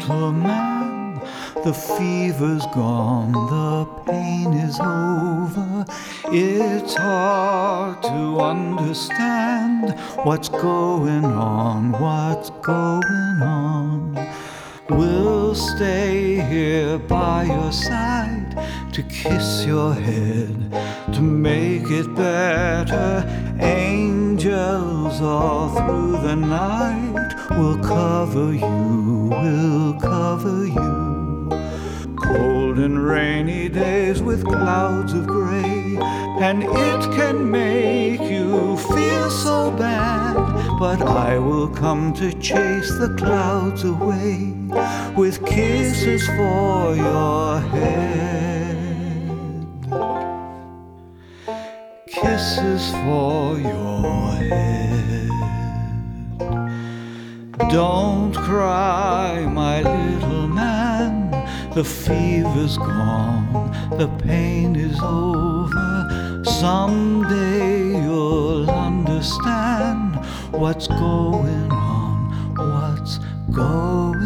little man, the fever's gone, the pain is over. It's hard to understand what's going on, what's going on. We'll stay here by your side to kiss your head, to make it better. Angels all through the night will cover you, will cover you. Cold and rainy days with clouds of gray, and it can make you feel so bad. But I will come to chase the clouds away with kisses for your head, kisses for your head. Don't cry, my little man, the fever's gone, the pain is over. Someday you'll understand what's going on, what's going on.